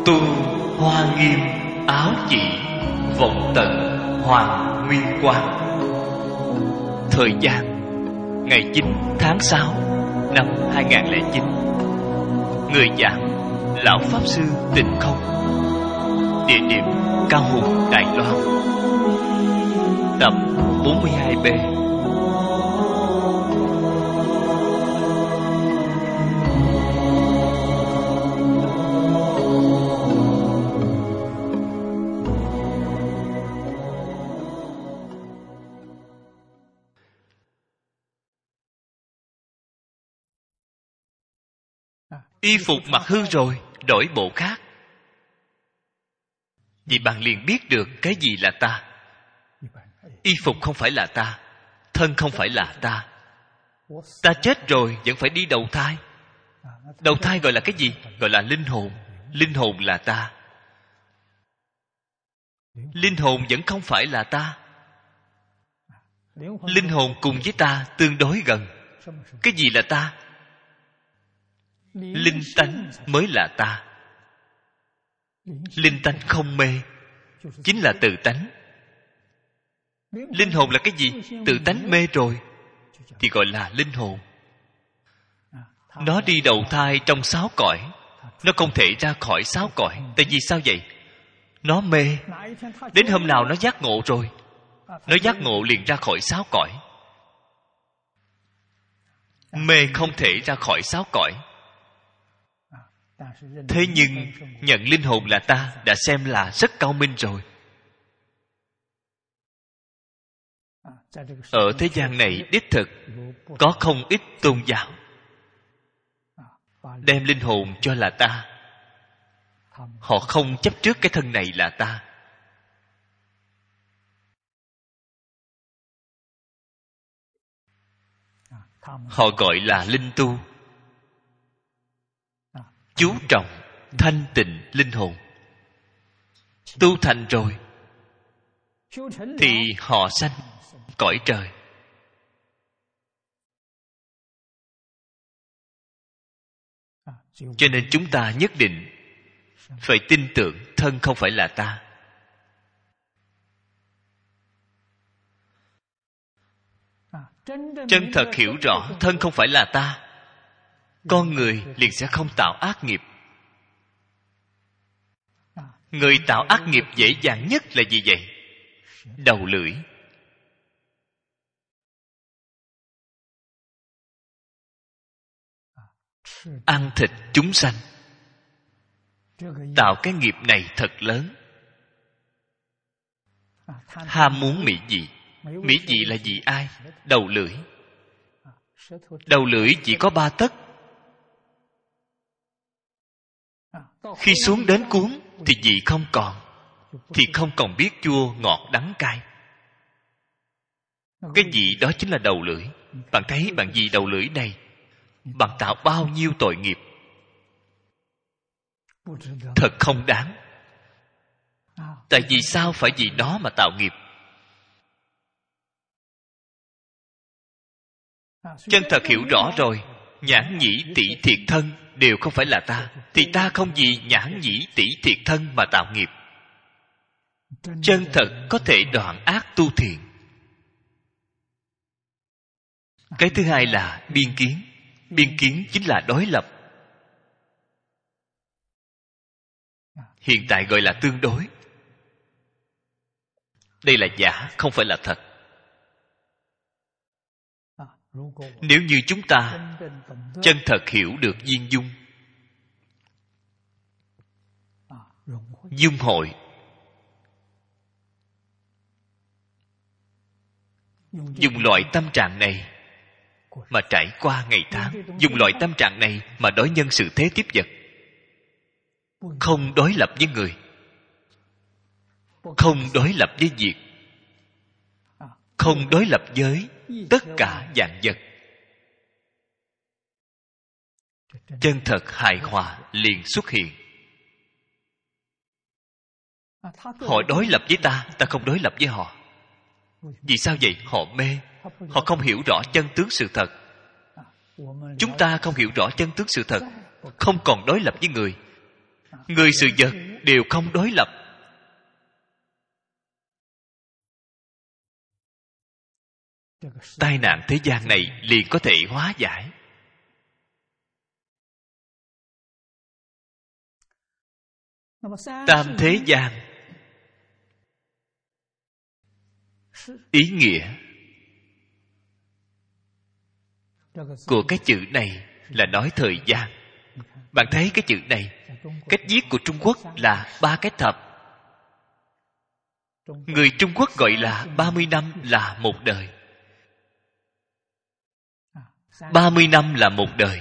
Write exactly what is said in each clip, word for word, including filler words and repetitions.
Tu hoa nghiêm áo chỉ, vọng tận hoàng nguyên quang. Thời gian ngày chín tháng sáu năm hai nghìn lẻ chín. Người giảng Lão Pháp Sư Tịnh Không. Địa điểm Cao Hùng, Đài Loan. Tập bốn mươi hai B. Y phục mặc hư rồi, đổi bộ khác. Vì bạn liền biết được cái gì là ta. Y phục không phải là ta, thân không phải là ta. Ta chết rồi vẫn phải đi đầu thai. Đầu thai gọi là cái gì? Gọi là linh hồn. Linh hồn là ta. Linh hồn vẫn không phải là ta. Linh hồn cùng với ta tương đối gần. Cái gì là ta? Linh tánh mới là ta. Linh tánh không mê, chính là tự tánh. Linh hồn là cái gì? Tự tánh mê rồi thì gọi là linh hồn. Nó đi đầu thai trong sáu cõi. Nó không thể ra khỏi sáu cõi. Tại vì sao vậy? Nó mê. Đến hôm nào nó giác ngộ rồi, nó giác ngộ liền ra khỏi sáu cõi. Mê không thể ra khỏi sáu cõi. Thế nhưng nhận linh hồn là ta đã xem là rất cao minh rồi. Ở thế gian này đích thực có không ít tôn giáo đem linh hồn cho là ta. Họ không chấp trước cái thân này là ta. Họ gọi là linh tu, chú trọng thanh tịnh linh hồn. Tu thành rồi thì họ sanh cõi trời. Cho nên chúng ta nhất định phải tin tưởng thân không phải là ta. Chân thật hiểu rõ thân không phải là ta, con người liền sẽ không tạo ác nghiệp. Người tạo ác nghiệp dễ dàng nhất là gì vậy? Đầu lưỡi. Ăn thịt chúng sanh. Tạo cái nghiệp này thật lớn. Ham muốn mỹ vị. Mỹ vị là gì ai? Đầu lưỡi. Đầu lưỡi chỉ có ba tấc. Khi xuống đến cuốn thì vị không còn, thì không còn biết chua ngọt đắng cay. Cái vị đó chính là đầu lưỡi. Bạn thấy bạn vì đầu lưỡi này bạn tạo bao nhiêu tội nghiệp. Thật không đáng. Tại vì sao phải vì nó mà tạo nghiệp? Chân thật hiểu rõ rồi, nhãn nhĩ tỷ thiệt thân đều không phải là ta, thì ta không vì nhãn nhĩ tỷ thiệt thân mà tạo nghiệp. Chân thật có thể đoạn ác tu thiện. Cái thứ hai là biên kiến. Biên kiến chính là đối lập. Hiện tại gọi là tương đối. Đây là giả, không phải là thật. Nếu như chúng ta chân thật hiểu được viên dung, dung hội, dùng loại tâm trạng này mà trải qua ngày tháng, dùng loại tâm trạng này mà đối nhân xử thế tiếp vật, không đối lập với người, không đối lập với việc, không đối lập với tất cả vạn vật. Chân thật hài hòa liền xuất hiện. Họ đối lập với ta, ta không đối lập với họ. Vì sao vậy? Họ mê. Họ không hiểu rõ chân tướng sự thật. Chúng ta không hiểu rõ chân tướng sự thật, không còn đối lập với người, người sự vật đều không đối lập. Tai nạn thế gian này liền có thể hóa giải. Tam thế gian, ý nghĩa của cái chữ này là nói thời gian. Bạn thấy cái chữ này, cách viết của Trung Quốc là ba cái thập. Người Trung Quốc gọi là ba mươi năm là một đời. ba mươi năm là một đời.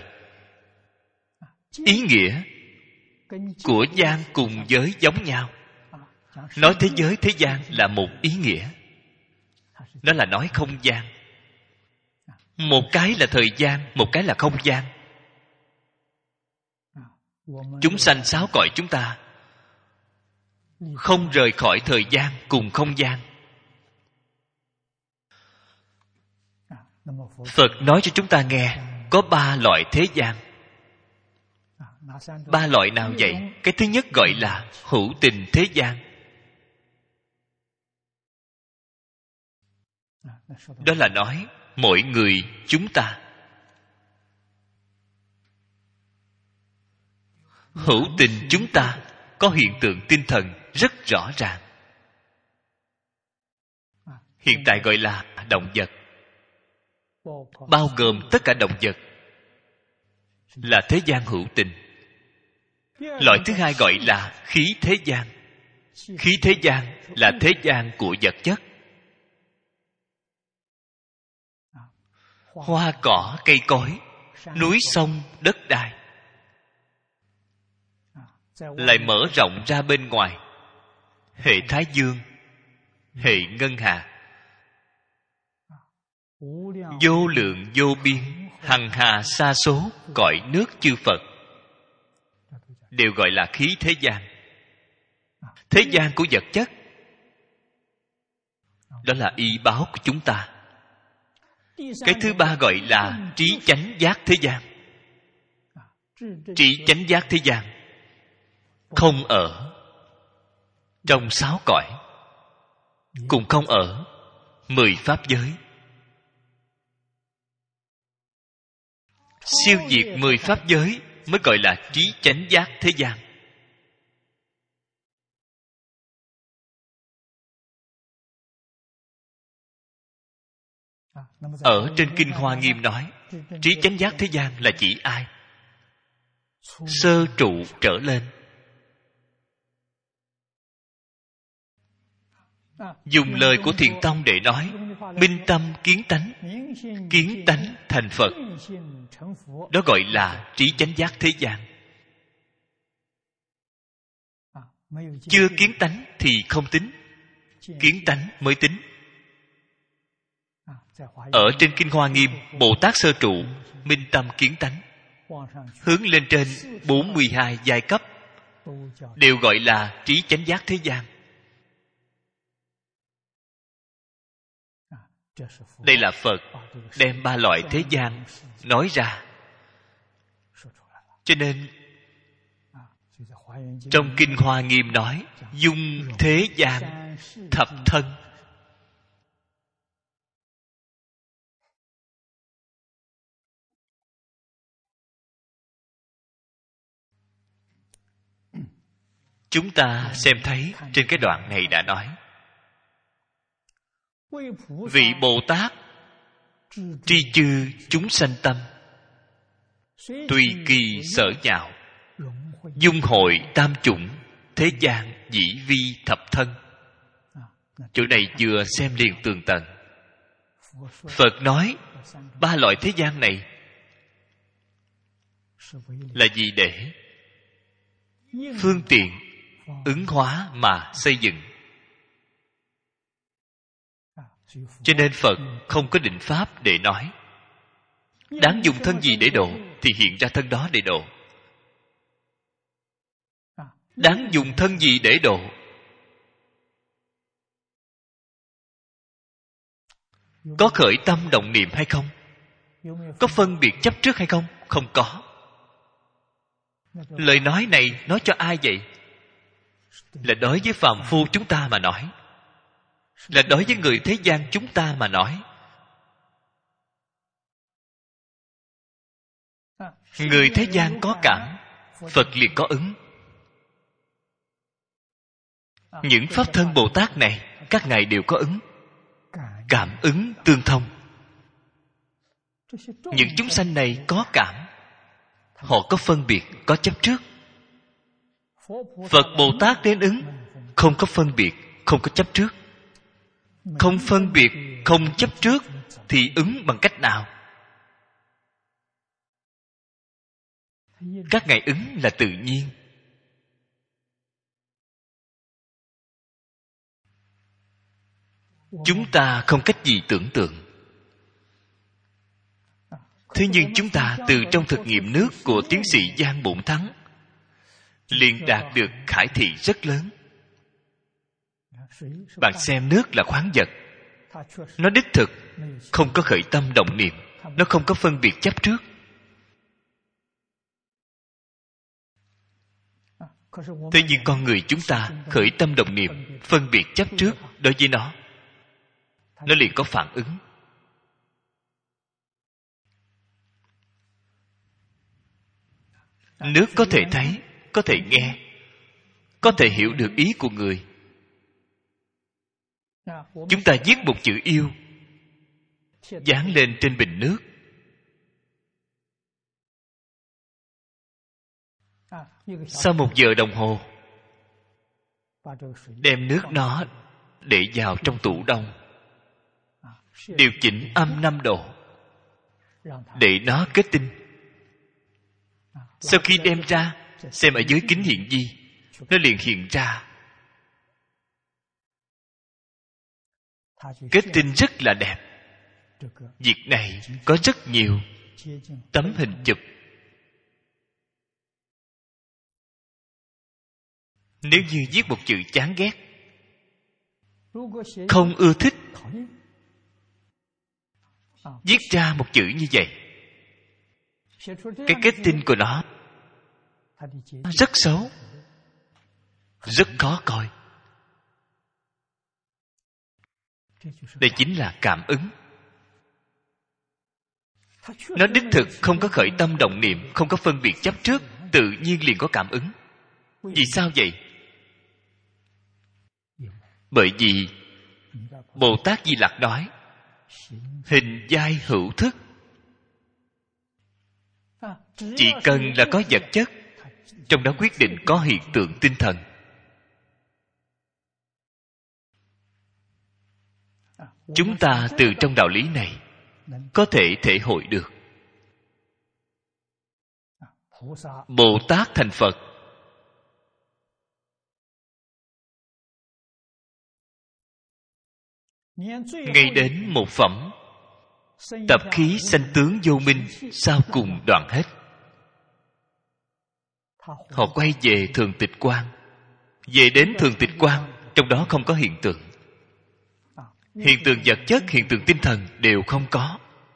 Ý nghĩa của gian cùng giới giống nhau. Nói thế giới thế gian là một ý nghĩa. Đó là nói không gian. Một cái là thời gian, một cái là không gian. Chúng sanh sáu cõi chúng ta không rời khỏi thời gian cùng không gian. Phật nói cho chúng ta nghe có ba loại thế gian. Ba loại nào vậy? Cái thứ nhất gọi là hữu tình thế gian. Đó là nói mỗi người chúng ta. Hữu tình chúng ta có hiện tượng tinh thần rất rõ ràng. Hiện tại gọi là động vật, bao gồm tất cả động vật là thế gian hữu tình. Loại thứ hai gọi là khí thế gian. Khí thế gian là thế gian của vật chất. Hoa cỏ, cây cối, núi sông, đất đai lại mở rộng ra bên ngoài. Hệ Thái Dương, hệ Ngân Hà, vô lượng vô biên, hằng hà sa số cõi nước chư Phật đều gọi là khí thế gian. Thế gian của vật chất đó là y báo của chúng ta. Cái thứ ba gọi là trí chánh giác thế gian. Trí chánh giác thế gian không ở trong sáu cõi, cũng không ở mười pháp giới. Siêu diệt mười pháp giới mới gọi là trí chánh giác thế gian. Ở trên Kinh Hoa Nghiêm nói, trí chánh giác thế gian là chỉ ai? Sơ trụ trở lên. Dùng lời của Thiền Tông để nói, minh tâm kiến tánh, kiến tánh thành Phật. Đó gọi là trí chánh giác thế gian. Chưa kiến tánh thì không tính, kiến tánh mới tính. Ở trên Kinh Hoa Nghiêm, Bồ Tát sơ trụ minh tâm kiến tánh, hướng lên trên bốn mươi hai giai cấp đều gọi là trí chánh giác thế gian. Đây là Phật đem ba loại thế gian nói ra. Cho nên trong Kinh Hoa Nghiêm nói dung thế gian thập thân. Chúng ta xem thấy trên cái đoạn này đã nói, vị Bồ Tát tri chư chúng sanh tâm, tùy kỳ sở nhạo, dung hội tam chủng, thế gian dĩ vi thập thân. Chỗ này vừa xem liền tường tận. Phật nói ba loại thế gian này là gì? Để phương tiện ứng hóa mà xây dựng. Cho nên Phật không có định pháp để nói. Đáng dùng thân gì để độ thì hiện ra thân đó để độ. Đáng dùng thân gì để độ? Có khởi tâm động niệm hay không? Có phân biệt chấp trước hay không? Không có. Lời nói này nói cho ai vậy? Là đối với phàm phu chúng ta mà nói, là đối với người thế gian chúng ta mà nói. Người thế gian có cảm, Phật liền có ứng. Những pháp thân Bồ Tát này, các ngài đều có ứng, cảm ứng tương thông. Những chúng sanh này có cảm, họ có phân biệt, có chấp trước. Phật Bồ Tát đến ứng, không có phân biệt, không có chấp trước. Không phân biệt, không chấp trước thì ứng bằng cách nào? Các ngài ứng là tự nhiên. Chúng ta không cách gì tưởng tượng. Thế nhưng chúng ta từ trong thực nghiệm nước của tiến sĩ Giang Bổn Thắng liền đạt được khải thị rất lớn. Bạn xem nước là khoáng vật, nó đích thực không có khởi tâm động niệm, nó không có phân biệt chấp trước. Thế nhưng con người chúng ta khởi tâm động niệm, phân biệt chấp trước đối với nó, nó liền có phản ứng. Nước có thể thấy, có thể nghe, có thể hiểu được ý của người. Chúng ta viết một chữ yêu, dán lên trên bình nước. Sau một giờ đồng hồ, đem nước đó để vào trong tủ đông, điều chỉnh âm năm độ để nó kết tinh. Sau khi đem ra, xem ở dưới kính hiển vi, nó liền hiện ra kết tinh rất là đẹp. Việc này có rất nhiều tấm hình chụp. Nếu như viết một chữ chán ghét, không ưa thích, viết ra một chữ như vậy, cái kết tinh của nó rất xấu, rất khó coi. Đây chính là cảm ứng. Nó đích thực không có khởi tâm động niệm, không có phân biệt chấp trước, tự nhiên liền có cảm ứng. Vì sao vậy? Bởi vì Bồ Tát Di Lặc nói hình giai hữu thức. Chỉ cần là có vật chất, trong đó quyết định có hiện tượng tinh thần. Chúng ta từ trong đạo lý này có thể thể hội được. Bồ Tát thành Phật, ngay đến một phẩm tập khí sanh tướng vô minh sau cùng đoạn hết. Họ quay về thường tịch quan. Về đến thường tịch quan, trong đó không có hiện tượng. Hiện tượng vật chất, hiện tượng tinh thần đều không có.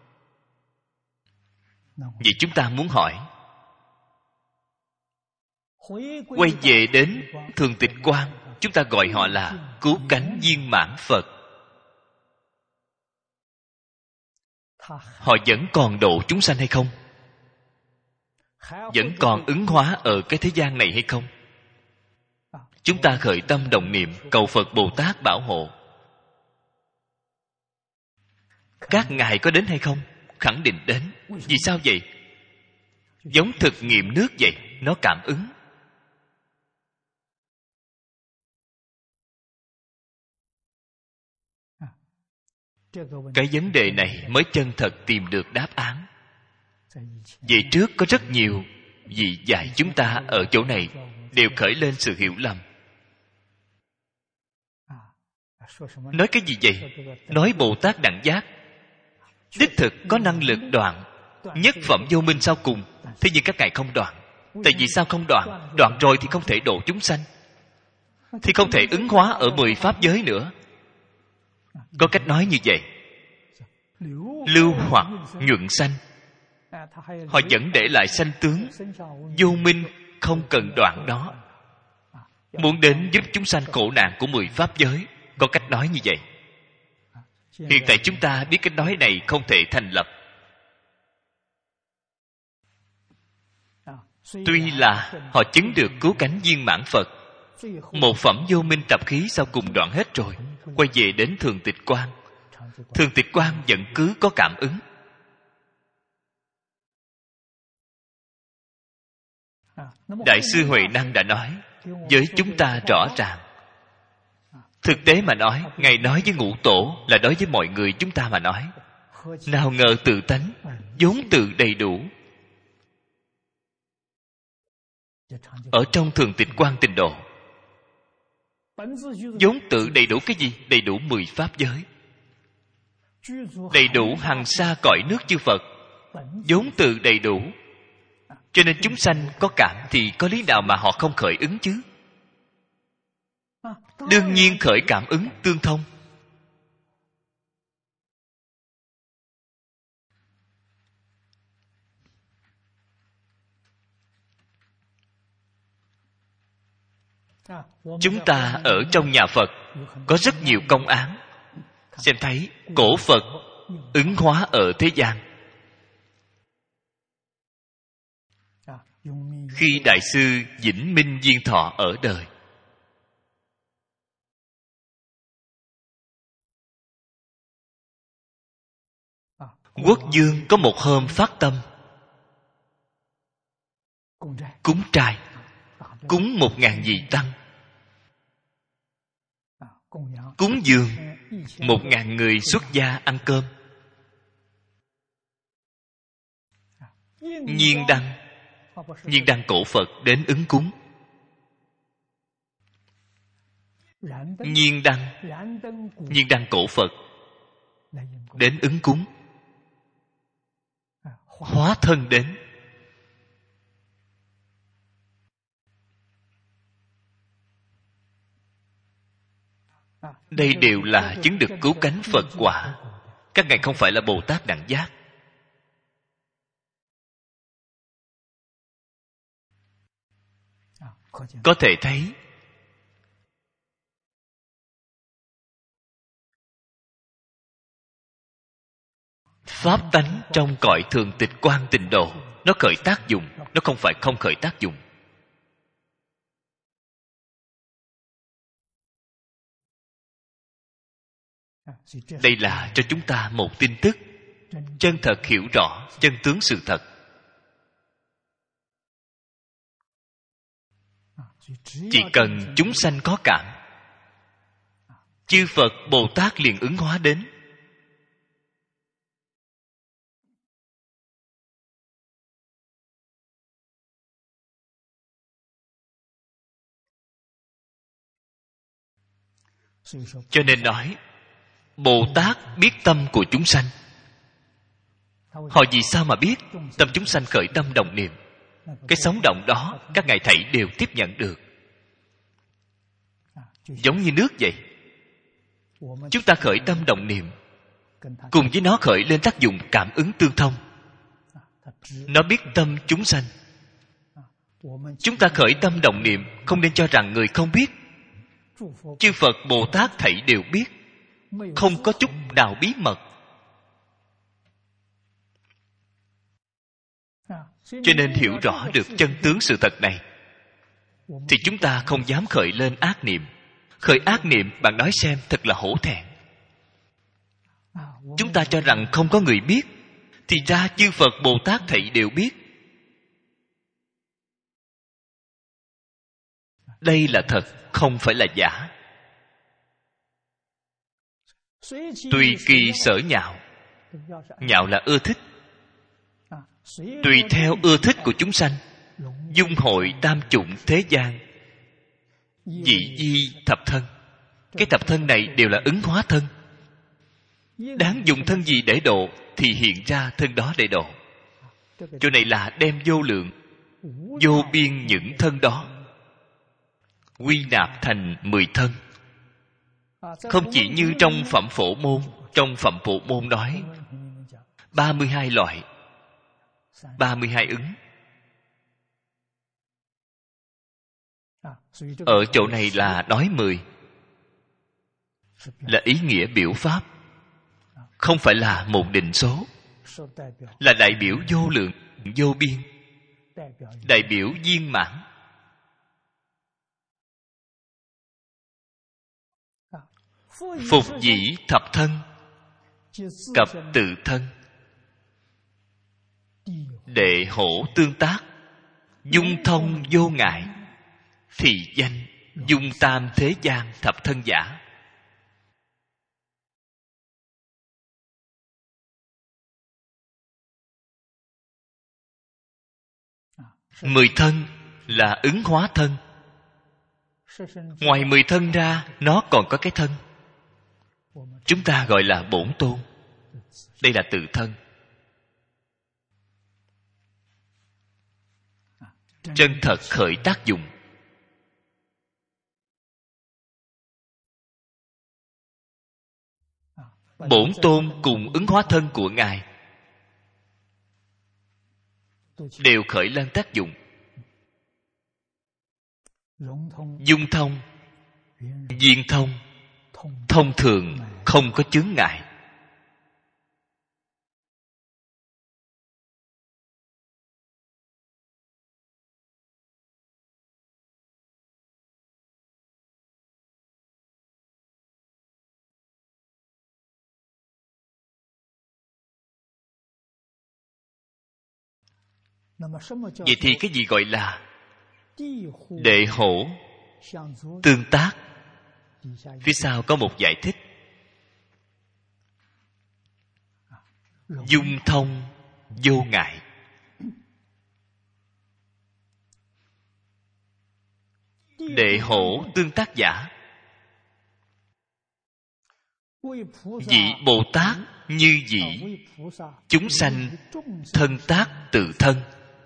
Vậy chúng ta muốn hỏi, quay về đến thường tịch quan, chúng ta gọi họ là cứu cánh viên mãn Phật. Họ vẫn còn độ chúng sanh hay không? Vẫn còn ứng hóa ở cái thế gian này hay không? Chúng ta khởi tâm động niệm cầu Phật Bồ Tát bảo hộ, các ngài có đến hay không? Khẳng định đến. Vì sao vậy? Giống thực nghiệm nước vậy, nó cảm ứng. Cái vấn đề này mới chân thật tìm được đáp án. Vậy trước có rất nhiều vị dạy chúng ta ở chỗ này đều khởi lên sự hiểu lầm. Nói cái gì vậy? Nói Bồ Tát Đẳng Giác đích thực có năng lực đoạn nhất phẩm vô minh sau cùng. Thế nhưng các ngài không đoạn. Tại vì sao không đoạn? Đoạn rồi thì không thể độ chúng sanh, thì không thể ứng hóa ở mười pháp giới nữa. Có cách nói như vậy: lưu hoặc nhuận sanh. Họ vẫn để lại sanh tướng vô minh không cần đoạn đó. Muốn đến giúp chúng sanh khổ nạn của mười pháp giới, có cách nói như vậy. Hiện tại chúng ta biết cách nói này không thể thành lập. Tuy là họ chứng được cứu cánh viên mãn Phật, một phẩm vô minh tập khí sau cùng đoạn hết rồi, quay về đến thường tịch quan. Thường tịch quan vẫn cứ có cảm ứng. Đại sư Huệ Năng đã nói với chúng ta rõ ràng. Thực tế mà nói, Ngài nói với ngũ tổ là đối với mọi người chúng ta mà nói. Nào ngờ tự tánh vốn tự đầy đủ. Ở trong thường tịch quan tịnh độ, vốn tự đầy đủ cái gì? Đầy đủ mười pháp giới, đầy đủ hằng sa cõi nước chư Phật, vốn tự đầy đủ. Cho nên chúng sanh có cảm thì có lý nào mà họ không khởi ứng chứ? Đương nhiên khởi cảm ứng tương thông. Chúng ta ở trong nhà Phật có rất nhiều công án. Xem thấy cổ Phật ứng hóa ở thế gian. Khi Đại sư Vĩnh Minh Viên Thọ ở đời, Quốc vương có một hôm phát tâm cúng trai, cúng một ngàn vị tăng, cúng dường một ngàn người xuất gia ăn cơm. Nhiên đăng, nhiên đăng cổ Phật đến ứng cúng. Nhiên đăng, nhiên đăng cổ Phật đến ứng cúng. Hóa thân đến. Đây đều là chứng được cứu cánh Phật quả. Các ngài không phải là Bồ Tát đẳng giác. Có thể thấy pháp tánh trong cõi thường tịch quan tịnh độ, nó khởi tác dụng, nó không phải không khởi tác dụng. Đây là cho chúng ta một tin tức chân thật hiểu rõ chân tướng sự thật. Chỉ cần chúng sanh có cảm, chư Phật Bồ Tát liền ứng hóa đến. Cho nên nói Bồ Tát biết tâm của chúng sanh. Họ vì sao mà biết? Tâm chúng sanh khởi tâm đồng niệm, cái sóng động đó các ngài thảy đều tiếp nhận được. Giống như nước vậy, chúng ta khởi tâm đồng niệm, cùng với nó khởi lên tác dụng cảm ứng tương thông. Nó biết tâm chúng sanh. Chúng ta khởi tâm đồng niệm, không nên cho rằng người không biết. Chư Phật Bồ Tát thảy đều biết, không có chút nào bí mật. Cho nên hiểu rõ được chân tướng sự thật này, thì chúng ta không dám khởi lên ác niệm. Khởi ác niệm, bạn nói xem, thật là hổ thẹn. Chúng ta cho rằng không có người biết, thì ra chư Phật Bồ Tát thảy đều biết. Đây là thật, không phải là giả. Tùy kỳ sở nhạo. Nhạo là ưa thích. Tùy theo ưa thích của chúng sanh, dung hội tam chủng thế gian, dị di thập thân. Cái thập thân này đều là ứng hóa thân. Đáng dùng thân gì để độ thì hiện ra thân đó để độ. Chỗ này là đem vô lượng vô biên những thân đó quy nạp thành mười thân. Không chỉ như trong phẩm phổ môn. Trong phẩm phổ môn nói ba mươi hai loại, ba mươi hai ứng. Ở chỗ này là nói mười, là ý nghĩa biểu pháp, không phải là một định số, là đại biểu vô lượng vô biên, đại biểu viên mãn. Phục dĩ thập thân, cập tự thân, đệ hổ tương tác, dung thông vô ngại, thì danh dung tam thế gian thập thân giả. Mười thân là ứng hóa thân. Ngoài mười thân ra, nó còn có cái thân, chúng ta gọi là bổn tôn. Đây là tự thân. Chân thật khởi tác dụng. Bổn tôn cùng ứng hóa thân của Ngài đều khởi lên tác dụng. Dung thông, viên thông, thông thường, không có chướng ngại. Vậy thì cái gì gọi là đệ hổ tương tác? Phía sau có một giải thích. Dung thông vô ngại. Đệ hổ tương tác giả, vị Bồ Tát như vị chúng sanh thân tác tự thân,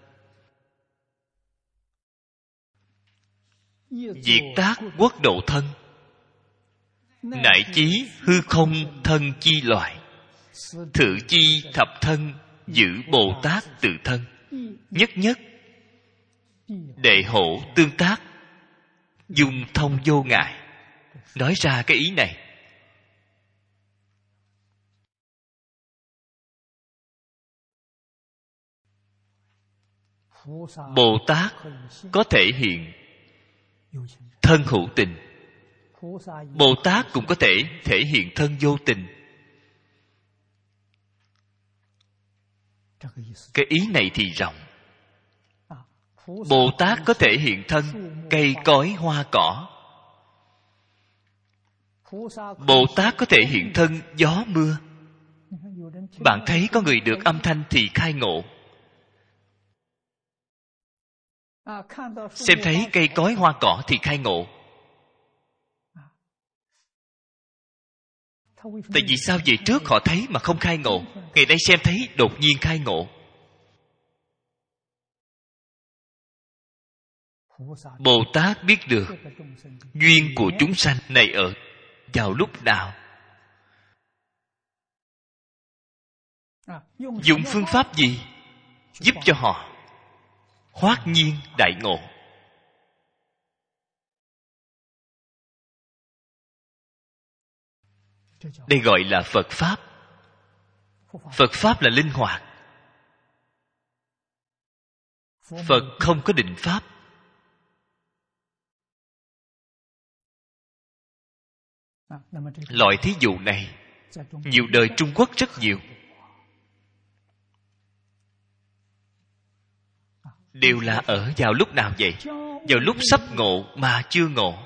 diệt tác quốc độ thân, nại chí hư không thân chi loại, thử chi thập thân giữ Bồ Tát tự thân, nhất nhất đệ hổ tương tác, dung thông vô ngại. Nói ra cái ý này. Bồ Tát có thể hiện thân hữu tình, Bồ Tát cũng có thể thể hiện thân vô tình. Cái ý này thì rộng. Bồ Tát có thể hiện thân cây cối hoa cỏ, Bồ Tát có thể hiện thân gió mưa. Bạn thấy có người được âm thanh thì khai ngộ, xem thấy cây cối hoa cỏ thì khai ngộ. Tại vì sao về trước họ thấy mà không khai ngộ, ngày nay xem thấy đột nhiên khai ngộ? Bồ Tát biết được duyên của chúng sanh này ở vào lúc nào, dùng phương pháp gì giúp cho họ hoát nhiên đại ngộ. Đây gọi là Phật Pháp. Phật Pháp là linh hoạt. Phật không có định pháp. Loại thí dụ này nhiều đời Trung Quốc rất nhiều, đều là ở vào lúc nào vậy? Vào lúc sắp ngộ mà chưa ngộ.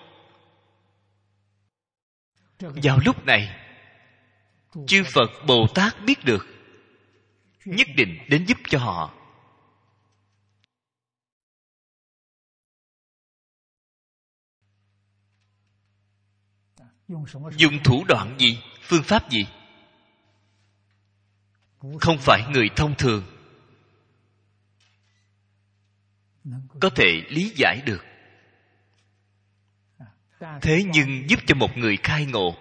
Vào lúc này chư Phật Bồ Tát biết được, nhất định đến giúp cho họ. Dùng thủ đoạn gì, phương pháp gì? Không phải người thông thường có thể lý giải được. Thế nhưng giúp cho một người khai ngộ,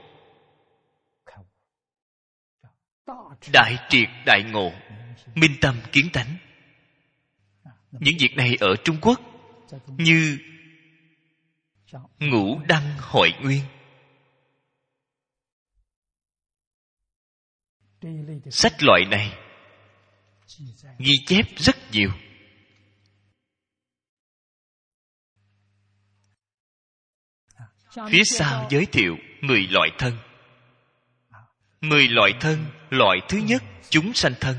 đại triệt đại ngộ, minh tâm kiến tánh. Những việc này ở Trung Quốc như Ngũ đăng hội nguyên. Sách loại này ghi chép rất nhiều. Phía sau giới thiệu mười loại thân. Mười loại thân. Loại thứ nhất, chúng sanh thân.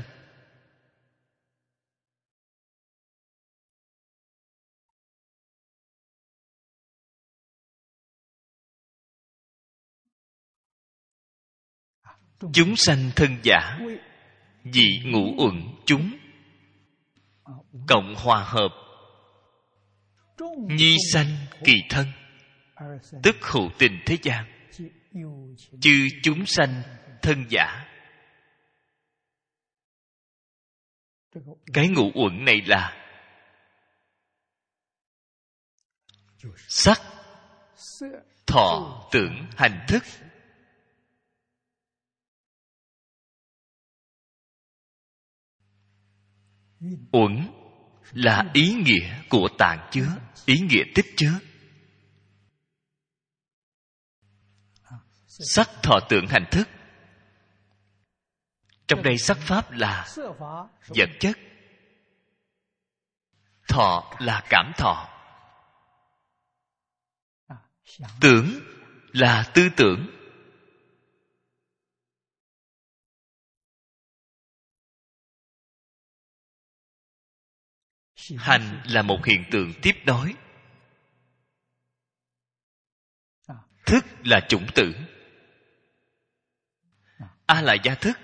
Chúng sanh thân giả, dị ngũ uẩn chúng, cộng hòa hợp, nhi sanh kỳ thân, tức hữu tình thế gian, chư chúng sanh thân giả. Cái ngũ uẩn này là sắc, thọ, tưởng, hành, thức. Uẩn là ý nghĩa của tạng chứa, ý nghĩa tích chứa. Sắc, thọ, tưởng, hành, thức. Trong đây sắc pháp là vật chất, thọ là cảm thọ, tưởng là tư tưởng, hành là một hiện tượng tiếp nối, thức là chủng tử. A là gia thức.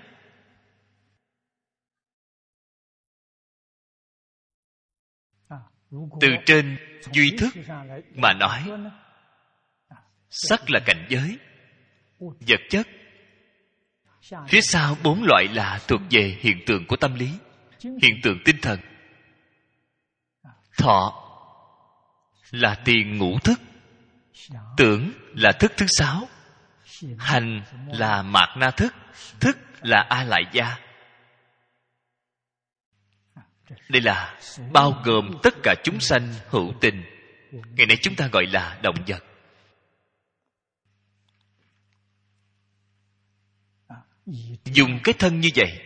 Từ trên duy thức mà nói, sắc là cảnh giới, vật chất. Phía sau bốn loại là thuộc về hiện tượng của tâm lý, hiện tượng tinh thần. Thọ là tiền ngũ thức, tưởng là thức thứ sáu, hành là mạt na thức, thức là a lại gia. Đây là bao gồm tất cả chúng sanh hữu tình. Ngày nay chúng ta gọi là động vật. Dùng cái thân như vậy,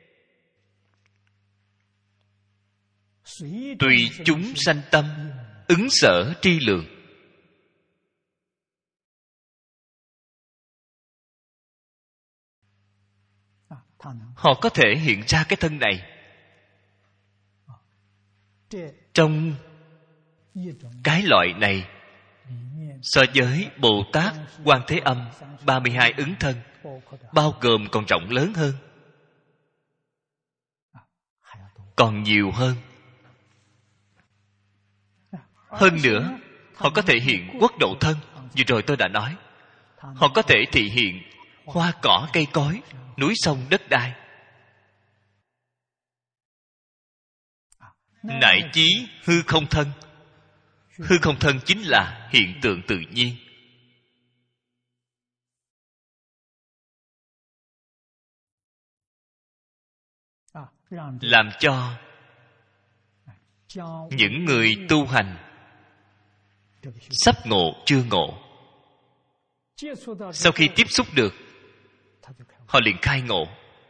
tùy chúng sanh tâm, ứng sở tri lượng. Họ có thể hiện ra cái thân này trong cái loại này. So với Bồ Tát Quan Thế Âm ba mươi hai ứng thân, bao gồm còn rộng lớn hơn, còn nhiều hơn. Hơn nữa, họ có thể hiện quốc độ thân. Vừa rồi tôi đã nói, họ có thể thị hiện hoa cỏ cây cối, núi sông đất đai, nại chí hư không thân. Hư không thân chính là hiện tượng tự nhiên. Làm cho những người tu hành sắp ngộ chưa ngộ, sau khi tiếp xúc được, họ liền khai ngộ.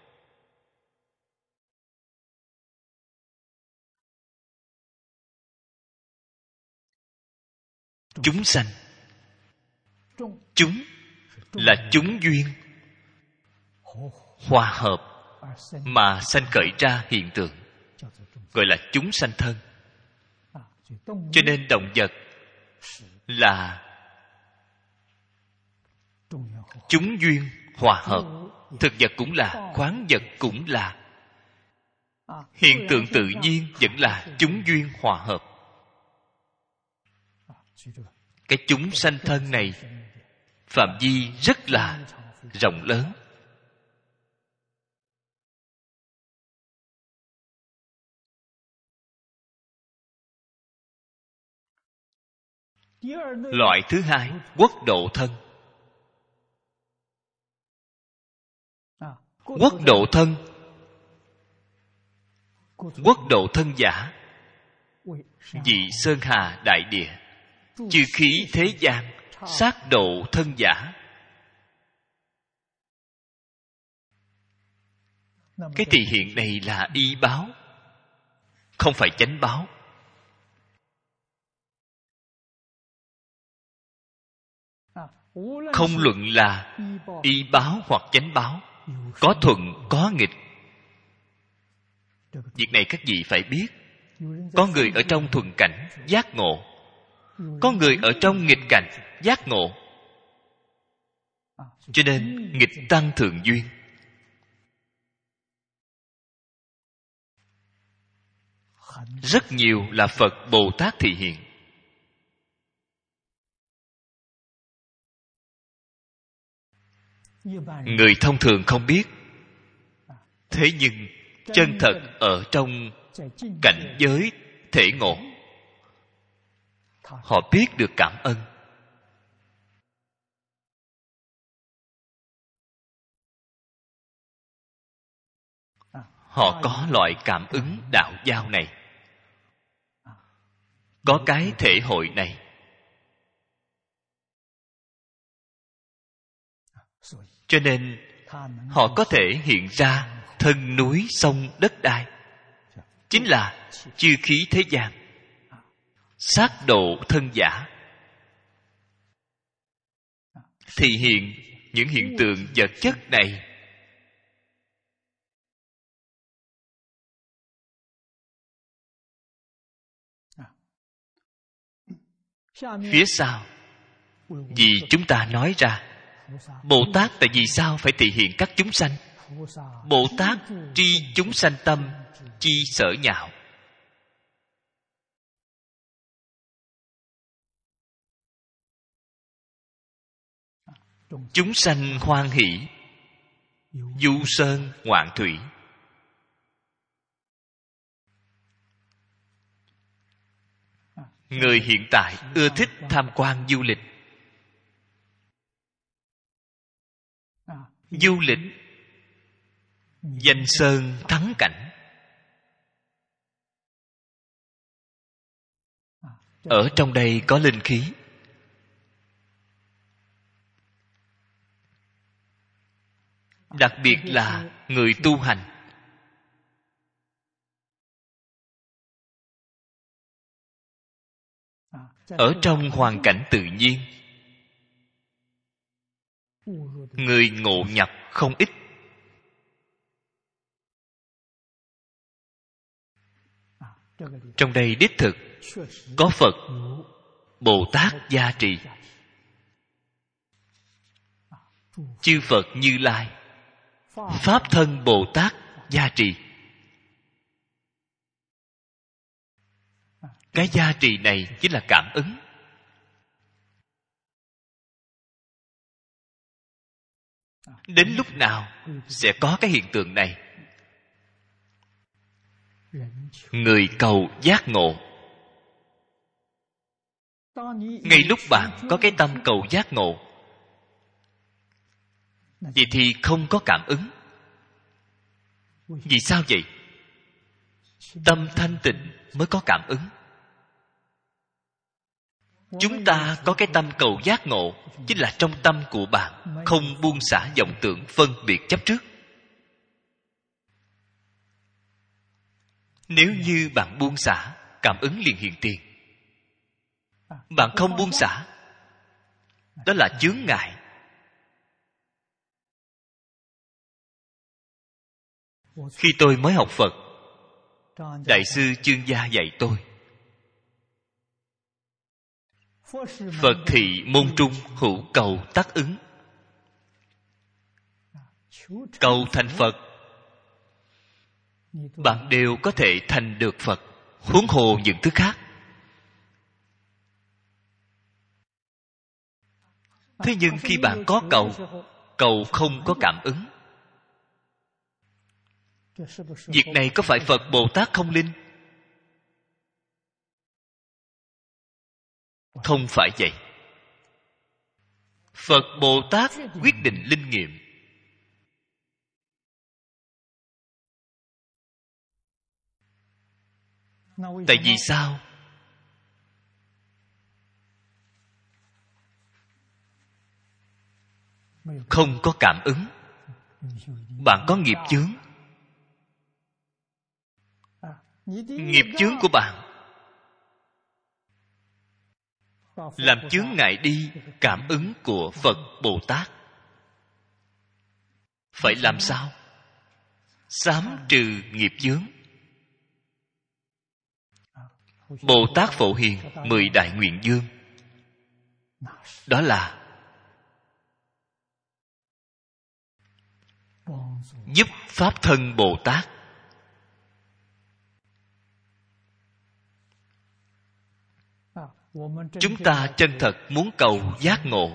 Chúng sanh, chúng là chúng duyên hòa hợp mà sanh khởi ra hiện tượng, gọi là chúng sanh thân. Cho nên động vật là chúng duyên hòa hợp, thực vật cũng là, khoáng vật cũng là, hiện tượng tự nhiên vẫn là chúng duyên hòa hợp. Cái chúng sanh thân này phạm vi rất là rộng lớn. Loại thứ hai, quốc độ thân. Quốc độ thân, quốc độ thân giả, vị sơn hà đại địa, chư khí thế gian, sát độ thân giả. Cái thị hiện này là y báo, không phải chánh báo. Không luận là y báo hoặc chánh báo, có thuận có nghịch. Việc này các vị phải biết. Có người ở trong thuận cảnh giác ngộ, có người ở trong nghịch cảnh giác ngộ. Cho nên nghịch tăng thượng duyên. Rất nhiều là Phật Bồ Tát thị hiện. Người thông thường không biết. Thế nhưng chân thật ở trong cảnh giới thể ngộ, họ biết được cảm ơn. Họ có loại cảm ứng đạo giao này, có cái thể hội này. Cho nên họ có thể hiện ra thân núi sông đất đai, chính là chư khí thế gian, sát độ thân giả, thị hiện những hiện tượng vật chất này. Phía sau, vì chúng ta nói ra, Bồ Tát tại vì sao phải thị hiện các chúng sanh? Bồ Tát tri chúng sanh tâm, chi sở nhạo. Chúng sanh hoan hỷ, du sơn ngoạn thủy. Người hiện tại ưa thích tham quan du lịch. Du lịch danh sơn thắng cảnh. Ở trong đây có linh khí. Đặc biệt là người tu hành. Ở trong hoàn cảnh tự nhiên, người ngộ nhập không ít. Trong đây đích thực có Phật Bồ Tát gia trì. Chư Phật Như Lai, Pháp thân Bồ Tát gia trì. Cái gia trì này chính là cảm ứng. Đến lúc nào sẽ có cái hiện tượng này? Người cầu giác ngộ. Ngay lúc bạn có cái tâm cầu giác ngộ, vậy thì không có cảm ứng. Vì sao vậy? Tâm thanh tịnh mới có cảm ứng. Chúng ta có cái tâm cầu giác ngộ, chính là trong tâm của bạn không buông xả vọng tưởng phân biệt chấp trước. Nếu như bạn buông xả, cảm ứng liền hiện tiền. Bạn không buông xả, đó là chướng ngại. Khi tôi mới học Phật, Đại sư Chương Gia dạy tôi, Phật thị môn trung hữu cầu tác ứng. Cầu thành Phật, bạn đều có thể thành được Phật, huống hồ những thứ khác. Thế nhưng khi bạn có cầu, cầu không có cảm ứng, việc này có phải Phật Bồ Tát không linh? Không phải vậy. Phật Bồ Tát quyết định linh nghiệm. Tại vì sao? không có cảm ứng. Bạn có nghiệp chướng. Nghiệp chướng của bạn làm chướng ngại đi cảm ứng của Phật Bồ Tát. Phải làm sao? Xám trừ nghiệp chướng. Bồ Tát Phổ Hiền mười đại nguyện dương, đó là giúp Pháp thân Bồ Tát chúng ta chân thật muốn cầu giác ngộ,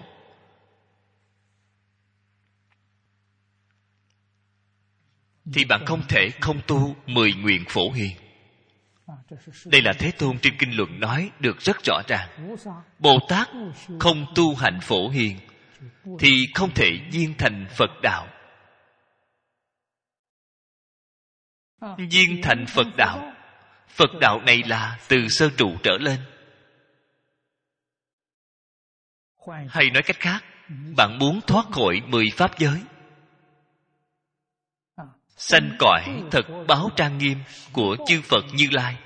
thì bạn không thể không tu mười nguyện Phổ Hiền. Đây là Thế Tôn trên Kinh Luận nói được rất rõ ràng. Bồ Tát không tu hạnh Phổ Hiền thì không thể viên thành Phật đạo. Viên thành Phật đạo, Phật đạo này là từ sơ trụ trở lên. Hay nói cách khác, bạn muốn thoát khỏi mười pháp giới, sanh cõi thật báo trang nghiêm của chư Phật Như Lai,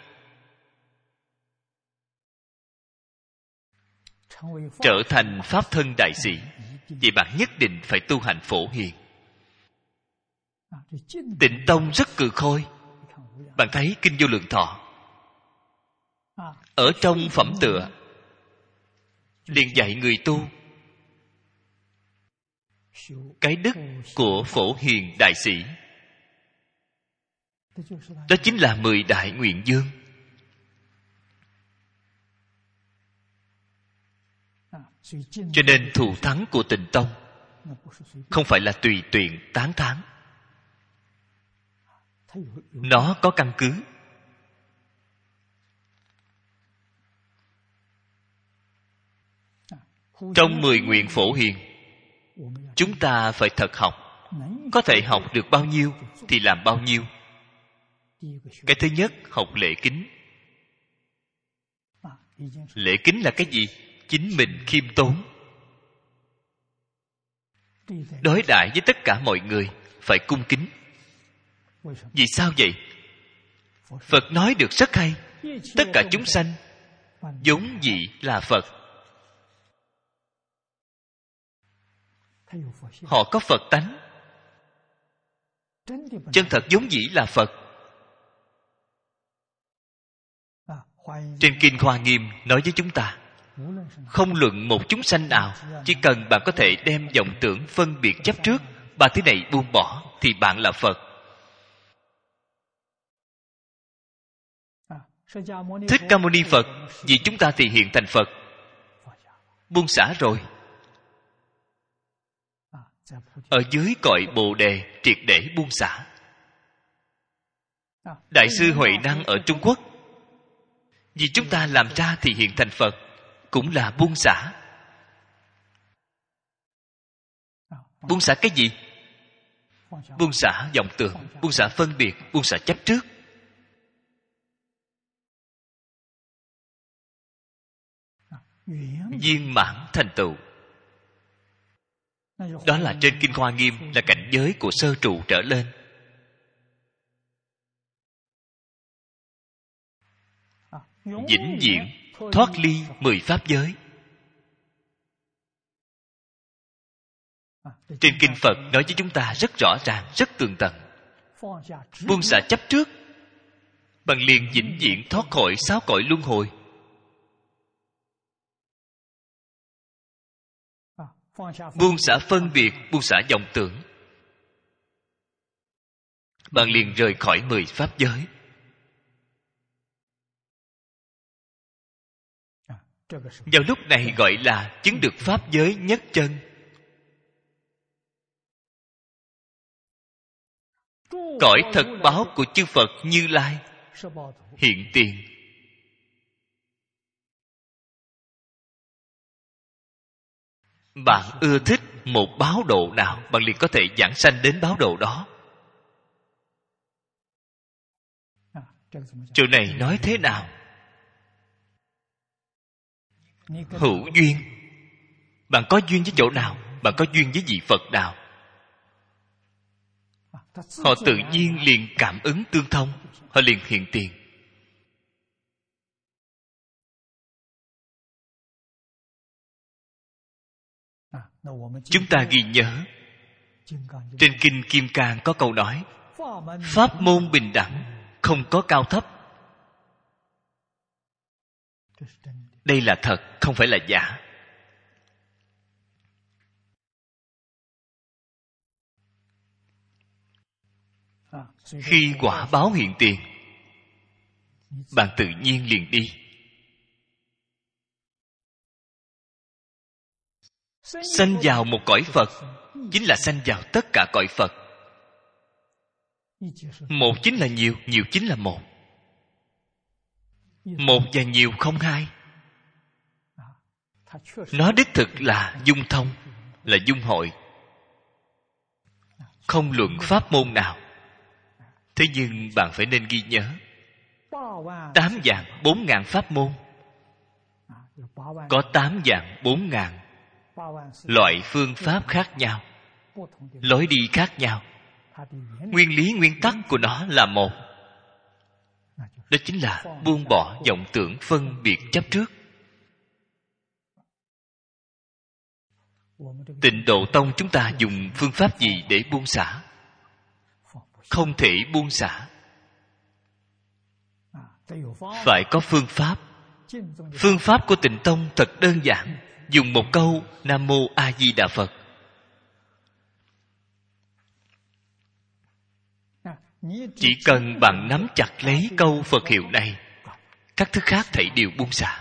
trở thành pháp thân đại sĩ, vậy bạn nhất định phải tu hành Phổ Hiền. Tịnh Tông rất cừ khôi. Bạn thấy Kinh Vô Lượng Thọ, ở trong phẩm tựa liền dạy người tu cái đức của Phổ Hiền đại sĩ. Đó chính là mười đại nguyện dương. Cho nên thù thắng của Tịnh Tông không phải là tùy tiện tán thán. Nó có căn cứ. Trong mười nguyện Phổ Hiền, chúng ta phải thật học. Có thể học được bao nhiêu thì làm bao nhiêu. Cái thứ nhất, học lễ kính. Lễ kính là cái gì? Chính mình khiêm tốn, đối đãi với tất cả mọi người phải cung kính. Vì sao vậy? Phật nói được rất hay. Tất cả chúng sanh vốn dĩ là Phật. Họ có Phật tánh. Chân thật vốn dĩ là Phật. Trên Kinh Hoa Nghiêm nói với chúng ta, không luận một chúng sanh nào, chỉ cần bạn có thể đem vọng tưởng phân biệt chấp trước, ba thứ này buông bỏ, thì bạn là Phật. Thích Ca Mâu Ni Phật vì chúng ta thì hiện thành Phật. Buông xả rồi. Ở dưới cội Bồ Đề triệt để buông xả. Đại sư Huệ Năng ở Trung Quốc, vì chúng ta làm ra thì hiện thành Phật, cũng là buông xả. Buông xả cái gì? Buông xả vọng tưởng, buông xả phân biệt, buông xả chấp trước. Viên mãn thành tựu. Đó là trên Kinh Hoa Nghiêm là cảnh giới của sơ trụ trở lên. Vĩnh viễn thoát ly mười pháp giới. Trên Kinh Phật nói với chúng ta rất rõ ràng, rất tường tận. Buông xả chấp trước, bằng liền vĩnh viễn thoát khỏi sáu cõi luân hồi. Buông xả phân biệt, buông xả vọng tưởng, bạn liền rời khỏi mười pháp giới. Vào lúc này gọi là chứng được pháp giới nhất chân. Cõi thật báo của chư Phật Như Lai hiện tiền. Bạn ưa thích một báo độ nào, bạn liền có thể giảng sanh đến báo độ đó. Chỗ này nói thế nào? Hữu duyên. Bạn có duyên với chỗ nào, bạn có duyên với vị Phật nào, họ tự nhiên liền cảm ứng tương thông, họ liền hiện tiền. Chúng ta ghi nhớ, trên Kinh Kim Cang có câu nói: pháp môn bình đẳng, không có cao thấp. Đây là thật, không phải là giả. Khi quả báo hiện tiền, bạn tự nhiên liền đi. Sanh vào một cõi Phật chính là sanh vào tất cả cõi Phật. Một chính là nhiều, nhiều chính là một. Một và nhiều không hai. Nó đích thực là dung thông, là dung hội, không luận pháp môn nào. Thế nhưng bạn phải nên ghi nhớ, tám vạn bốn ngàn pháp môn, có tám vạn bốn ngàn loại phương pháp khác nhau, lối đi khác nhau. Nguyên lý nguyên tắc của nó là một. Đó chính là buông bỏ vọng tưởng phân biệt chấp trước. Tịnh Độ Tông chúng ta dùng phương pháp gì để buông xả? Không thể buông xả. Phải có phương pháp. Phương pháp của Tịnh Tông thật đơn giản, dùng một câu Nam Mô A Di Đà Phật. Chỉ cần bạn nắm chặt lấy câu Phật hiệu này, các thứ khác thảy đều buông xả.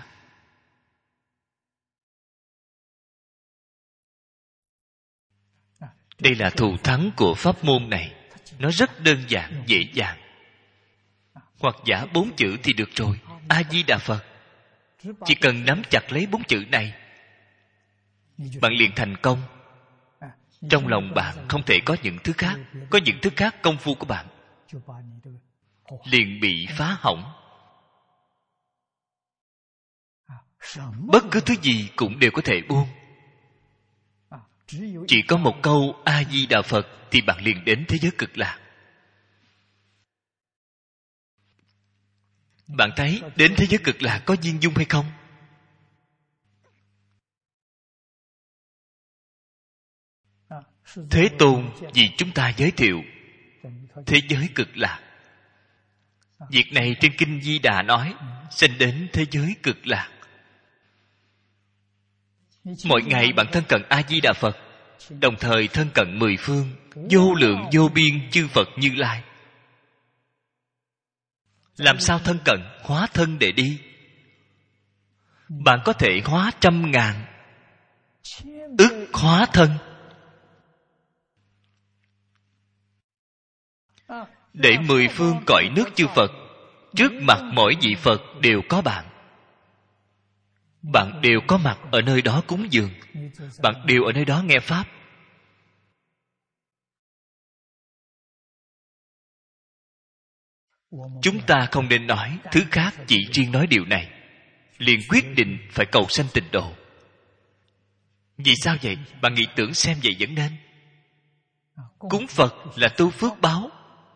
Đây là thù thắng của pháp môn này. Nó rất đơn giản, dễ dàng. Hoặc giả bốn chữ thì được rồi, A Di Đà Phật. Chỉ cần nắm chặt lấy bốn chữ này, bạn liền thành công. Trong lòng bạn không thể có những thứ khác. Có những thứ khác, công phu của bạn liền bị phá hỏng. Bất cứ thứ gì cũng đều có thể buông. Chỉ có một câu A Di Đà Phật thì bạn liền đến thế giới cực lạc. Bạn thấy đến thế giới cực lạc có viên dung hay không? Thế Tôn vì chúng ta giới thiệu thế giới cực lạc. Việc này trên Kinh Di Đà nói, sinh đến thế giới cực lạc. Mỗi ngày bạn thân cận A Di Đà Phật, đồng thời thân cận mười phương vô lượng vô biên chư Phật Như Lai. Làm sao thân cận? Hóa thân để đi. Bạn có thể hóa trăm ngàn, ức hóa thân, để mười phương cõi nước chư Phật, trước mặt mỗi vị Phật đều có bạn. Bạn đều có mặt ở nơi đó cúng dường. Bạn đều ở nơi đó nghe Pháp. Chúng ta không nên nói thứ khác, chỉ riêng nói điều này, liền quyết định phải cầu sanh tịnh độ. Vì sao vậy? Bạn nghĩ tưởng xem vậy vẫn nên. Cúng Phật là tu phước báo.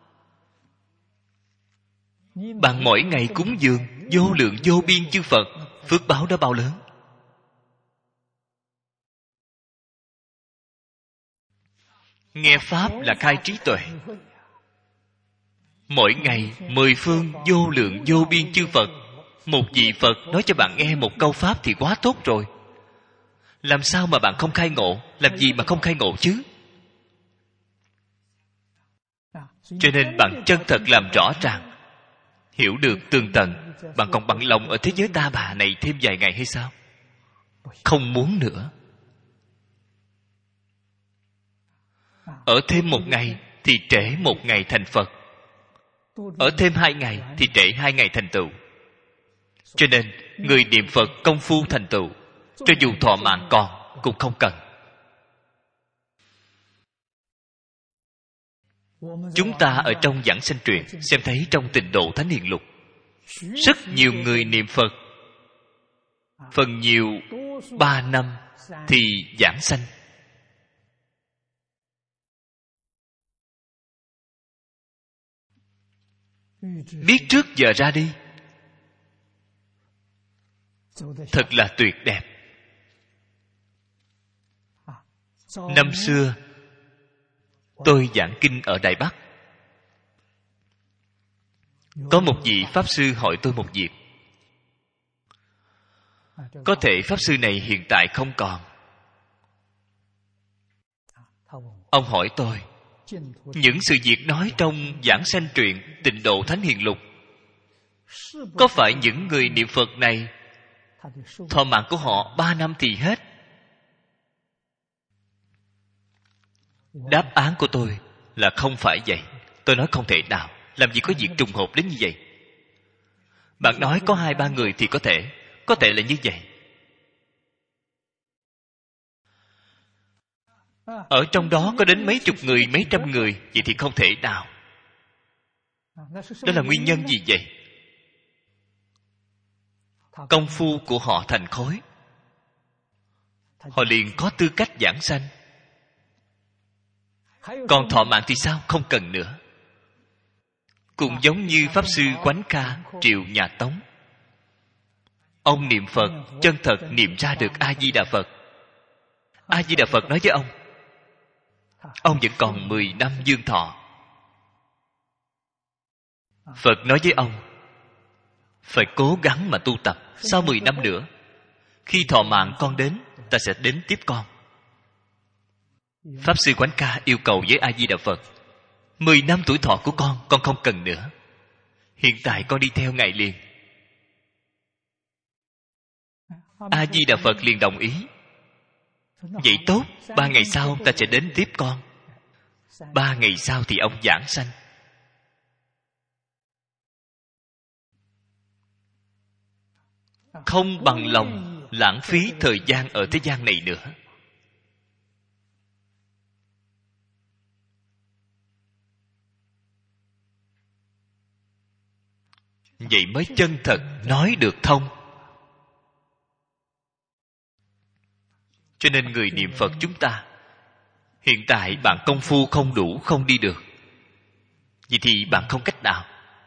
Bạn mỗi ngày cúng dường vô lượng vô biên chư Phật, phước báo đó bao lớn. Nghe Pháp là khai trí tuệ. Mỗi ngày mười phương vô lượng vô biên chư Phật, một vị Phật nói cho bạn nghe một câu Pháp thì quá tốt rồi. Làm sao mà bạn không khai ngộ? Làm gì mà không khai ngộ chứ? Cho nên bạn chân thật làm rõ ràng, hiểu được tường tận, bạn còn bằng lòng ở thế giới ta bà này thêm vài ngày hay sao? Không muốn nữa. Ở thêm một ngày thì trễ một ngày thành Phật. Ở thêm hai ngày thì trễ hai ngày thành tựu. Cho nên người niệm Phật công phu thành tựu, cho dù thọ mạng còn cũng không cần. Chúng ta ở trong Giảng Sanh Truyện xem thấy trong Tịnh Độ Thánh Hiền Lục, rất nhiều người niệm Phật, phần nhiều ba năm thì giảng sanh. biết trước giờ ra đi, thật là tuyệt đẹp. Năm xưa tôi giảng kinh ở Đài Bắc, có một vị pháp sư hỏi tôi một việc. Có thể pháp sư này hiện tại không còn. Ông hỏi tôi, những sự việc nói trong Giảng Sanh Truyện Tịnh Độ Thánh Hiền Lục, có phải những người niệm Phật này thọ mạng của họ ba năm thì hết? Đáp án của tôi là không phải vậy. Tôi nói không thể nào, làm gì có việc trùng hợp đến như vậy. Bạn nói có hai ba người thì có thể, có thể là như vậy. Ở trong đó có đến mấy chục người, mấy trăm người, vậy thì không thể nào. Đó là nguyên nhân gì vậy? Công phu của họ thành khối, họ liền có tư cách giảng sanh. Còn thọ mạng thì sao? Không cần nữa. Cũng giống như Pháp Sư Quánh Kha, Triệu Nhà Tống. Ông niệm Phật, chân thật niệm ra được A-di-đà Phật. A-di-đà Phật nói với ông, ông vẫn còn mười năm dương thọ. Phật nói với ông, phải cố gắng mà tu tập. Sau mười năm nữa, khi thọ mạng con đến, ta sẽ đến tiếp con. Pháp Sư Quánh Kha yêu cầu với A-di-đà Phật, mười năm tuổi thọ của con, con không cần nữa. Hiện tại con đi theo Ngài liền. A-di-đà Phật liền đồng ý. Vậy tốt, ba ngày sau ta sẽ đến tiếp con. Ba ngày sau thì ông giảng sanh. Không bằng lòng lãng phí thời gian ở thế gian này nữa. Vậy mới chân thật nói được thông. Cho nên người niệm Phật chúng ta, hiện tại bạn công phu không đủ, không đi được, vậy thì bạn không cách nào.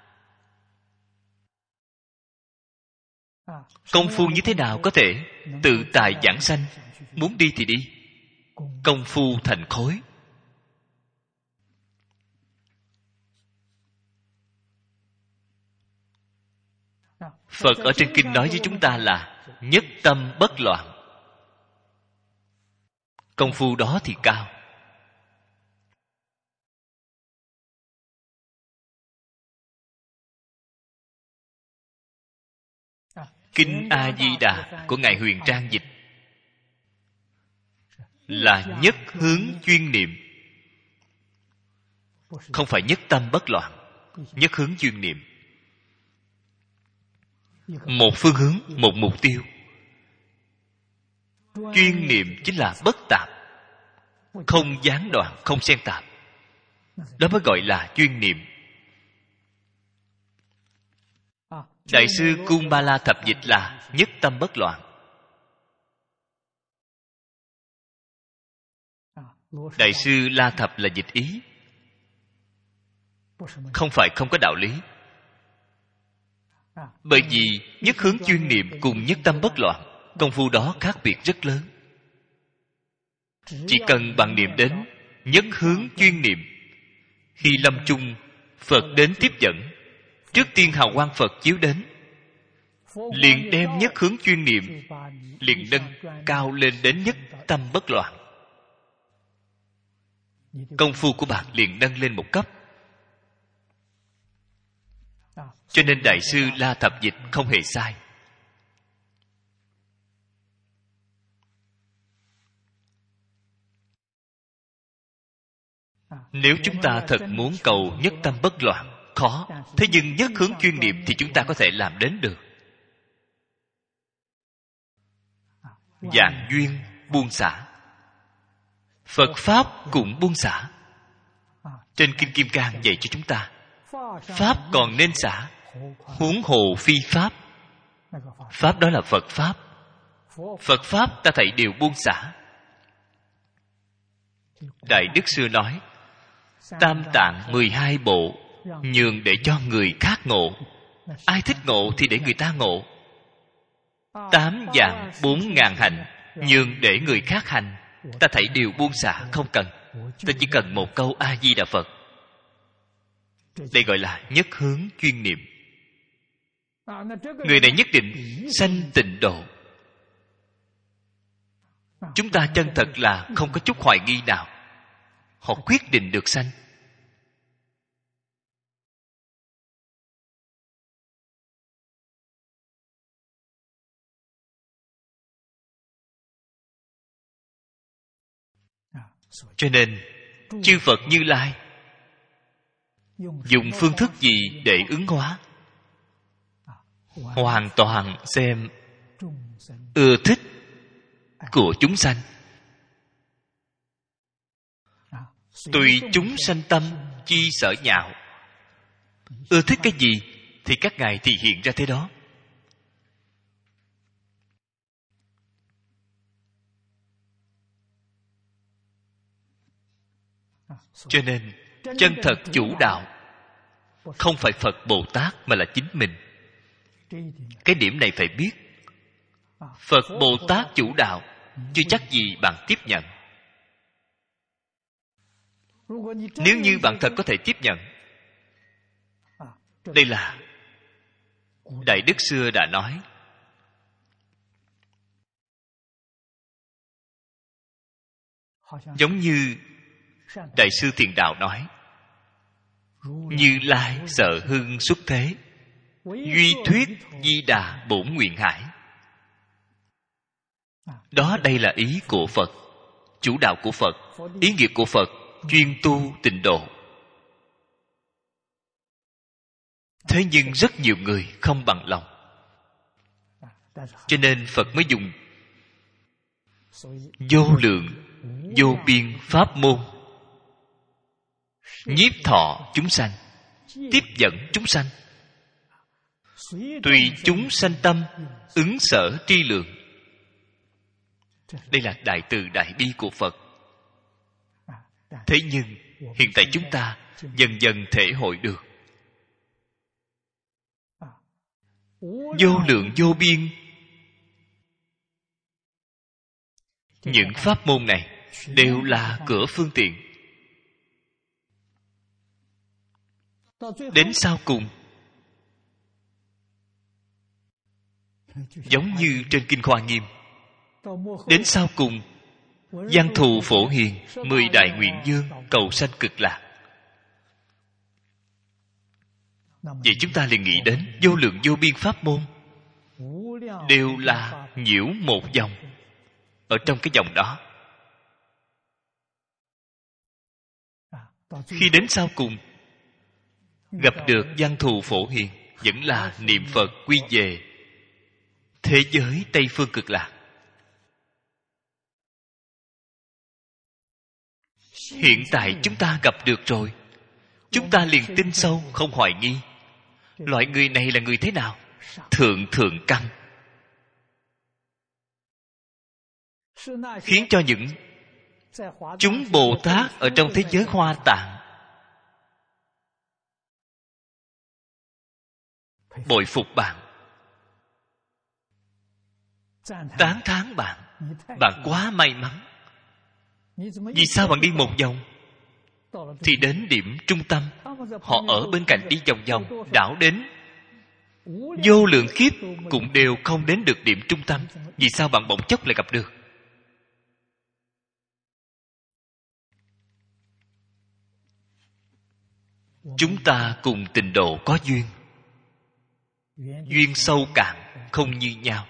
Công phu như thế nào có thể tự tại giảng sanh? Muốn đi thì đi. Công phu thành khối. Phật ở trên kinh nói với chúng ta là nhất tâm bất loạn. Công phu đó thì cao. Kinh A-di-đà của Ngài Huyền Trang dịch là nhất hướng chuyên niệm, không phải nhất tâm bất loạn. Nhất hướng chuyên niệm, một phương hướng, một mục tiêu. Chuyên niệm chính là bất tạp, không gián đoạn, không xen tạp. Đó mới gọi là chuyên niệm. Đại sư Kumbala thập dịch là nhất tâm bất loạn. Đại sư La Thập là dịch ý, không phải không có đạo lý. Bởi vì nhất hướng chuyên niệm cùng nhất tâm bất loạn, công phu đó khác biệt rất lớn. Chỉ cần bạn niệm đến nhất hướng chuyên niệm, khi lâm chung Phật đến tiếp dẫn, trước tiên hào quang Phật chiếu đến, liền đem nhất hướng chuyên niệm liền nâng cao lên đến nhất tâm bất loạn. Công phu của bạn liền nâng lên một cấp. Cho nên Đại sư La Thập dịch không hề sai. Nếu chúng ta thật muốn cầu nhất tâm bất loạn, khó. Thế nhưng nhất hướng chuyên niệm thì chúng ta có thể làm đến được. Dạng duyên buông xả, Phật Pháp cũng buông xả. Trên Kinh Kim Cang dạy cho chúng ta, Pháp còn nên xả, huống hồ phi Pháp. Pháp đó là Phật Pháp. Phật Pháp ta thảy đều buông xả. Đại Đức Xưa nói, tam tạng mười hai bộ, nhường để cho người khác ngộ. Ai thích ngộ thì để người ta ngộ. Tám vạn bốn ngàn hạnh nhường để người khác hành. Ta thảy đều buông xả, không cần. Ta chỉ cần một câu A Di Đà Phật. Đây gọi là nhất hướng chuyên niệm. Người này nhất định sanh tịnh độ. Chúng ta chân thật là không có chút hoài nghi nào. Họ quyết định được sanh. Cho nên chư Phật Như Lai dùng phương thức gì để ứng hóa? Hoàn toàn xem ưa thích của chúng sanh. Tùy chúng sanh tâm chi sở nhạo. Ưa thích cái gì thì các ngài thì hiện ra thế đó. Cho nên chân thật chủ đạo không phải Phật Bồ Tát mà là chính mình. Cái điểm này phải biết. Phật Bồ Tát chủ đạo, chưa chắc gì bạn tiếp nhận. Nếu như bạn thật có thể tiếp nhận, đây là Đại Đức xưa đã nói. Giống như Đại sư Thiền Đạo nói: Như Lai sợ hưng xuất thế, duy thuyết Di Đà bổn nguyện hải. Đó đây là ý của Phật, chủ đạo của Phật, ý nghiệp của Phật, chuyên tu tịnh độ. Thế nhưng rất nhiều người không bằng lòng. Cho nên Phật mới dùng vô lượng vô biên pháp môn nhiếp thọ chúng sanh, tiếp dẫn chúng sanh. Tùy chúng sanh tâm ứng sở tri lượng. Đây là đại từ đại bi của Phật. Thế nhưng hiện tại chúng ta dần dần thể hội được. Vô lượng vô biên. Những pháp môn này đều là cửa phương tiện. Đến sau cùng, giống như trên Kinh Hoa Nghiêm, đến sau cùng, Văn thù phổ hiền, mười đại nguyện dương, cầu sanh cực lạc. Vậy chúng ta liền nghĩ đến vô lượng vô biên pháp môn đều là nhiễu một dòng. Ở trong cái dòng đó, khi đến sau cùng gặp được Văn thù phổ hiền, vẫn là niệm Phật quy về thế giới Tây Phương Cực Lạc. Hiện tại chúng ta gặp được rồi, chúng ta liền tin sâu, không hoài nghi. Loại người này là người thế nào? Thượng thượng căn. Khiến cho những chúng Bồ Tát ở trong thế giới Hoa Tạng bội phục bạn, tán thán bạn. Bạn quá may mắn. Vì sao bạn đi một vòng thì đến điểm trung tâm? Họ ở bên cạnh đi vòng vòng, đảo đến vô lượng kiếp cũng đều không đến được điểm trung tâm. Vì sao bạn bỗng chốc lại gặp được? Chúng ta cùng tịnh độ có duyên. Duyên sâu cạn không như nhau.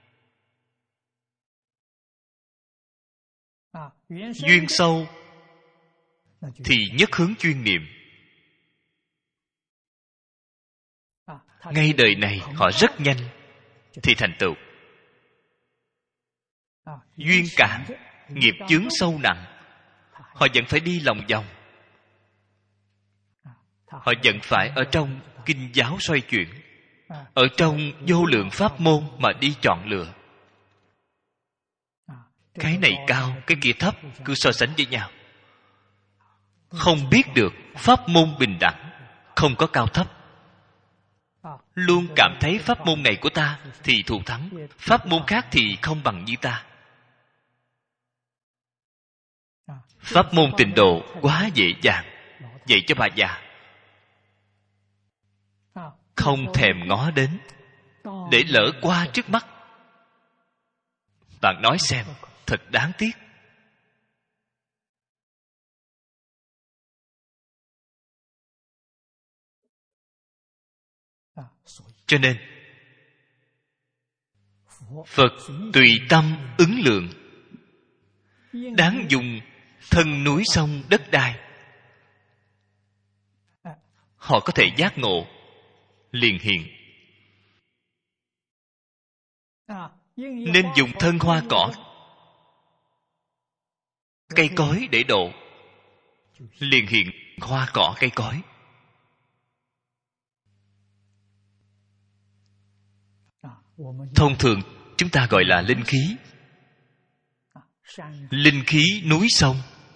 Duyên sâu thì nhất hướng chuyên niệm. Ngay đời này họ rất nhanh thì thành tựu. Duyên cạn, nghiệp chướng sâu nặng, họ vẫn phải đi lòng vòng. Họ vẫn phải ở trong kinh giáo xoay chuyển, ở trong vô lượng pháp môn mà đi chọn lựa. Cái này cao, cái kia thấp, cứ so sánh với nhau. Không biết được pháp môn bình đẳng, không có cao thấp. Luôn cảm thấy pháp môn này của ta thì thù thắng, pháp môn khác thì không bằng như ta. Pháp môn tịnh độ quá dễ dàng, dạy cho bà già không thèm ngó đến, để lỡ qua trước mắt. Bạn nói xem, thật đáng tiếc. Cho nên Phật tùy tâm ứng lượng, đáng dùng thân núi sông đất đai. Họ có thể giác ngộ liền hiện. Nên dùng thân hoa cỏ, cây cối để độ, liền hiện hoa cỏ cây cối. Thông thường chúng ta gọi là linh khí. Linh khí núi sông,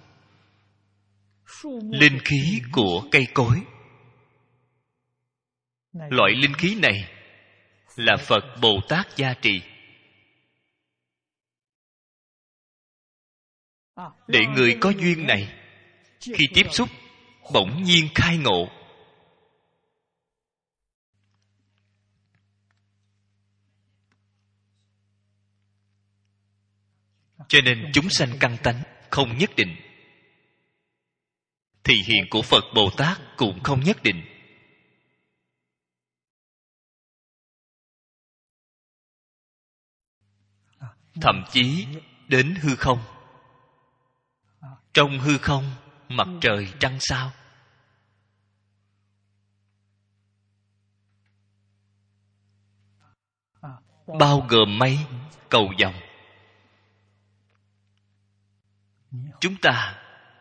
linh khí của cây cối. Loại linh khí này là Phật Bồ Tát gia trì, để người có duyên này khi tiếp xúc bỗng nhiên khai ngộ. Cho nên chúng sanh căn tánh không nhất định, thị hiện của Phật Bồ Tát cũng không nhất định. Thậm chí đến hư không, trong hư không mặt trời trăng sao, bao gồm mây cầu vồng. Chúng ta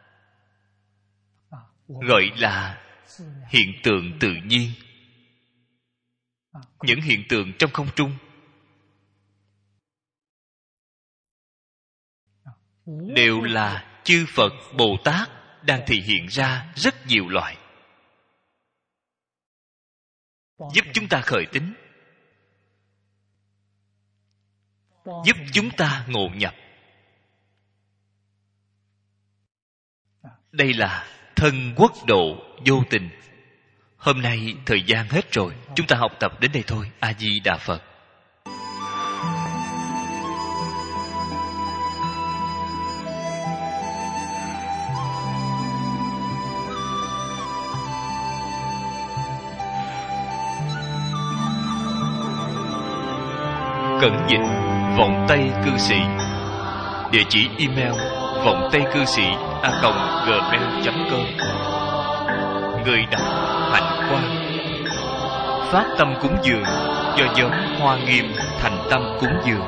gọi là hiện tượng tự nhiên. Những hiện tượng trong không trung đều là chư Phật Bồ Tát đang thị hiện ra rất nhiều loại, giúp chúng ta khởi tính, giúp chúng ta ngộ nhập. Đây là thân quốc độ vô tình. Hôm nay thời gian hết rồi, chúng ta học tập đến đây thôi. A Di Đà Phật. Cẩn dịch Vọng Tây Cư Sĩ. Địa chỉ email vọng tây cư sĩ a còng gmail chấm com. Người đọc Hạnh Quang. Phát tâm cúng dường do nhóm Hoa Nghiêm thành tâm cúng dường.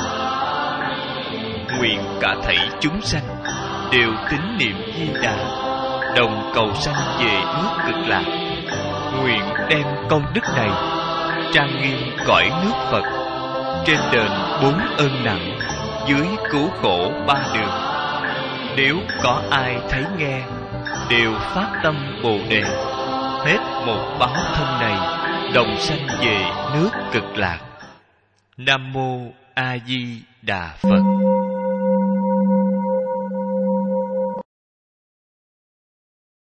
Nguyện cả thảy chúng sanh đều tín niệm Di Đà, đồng cầu sanh về nước Cực Lạc. Nguyện đem công đức này trang nghiêm cõi nước Phật, trên đền bốn ơn nặng, dưới cứu khổ ba đường. Nếu có ai thấy nghe, đều phát tâm Bồ Đề, hết một báo thân này, đồng sanh về nước Cực Lạc. Nam mô A Di Đà Phật.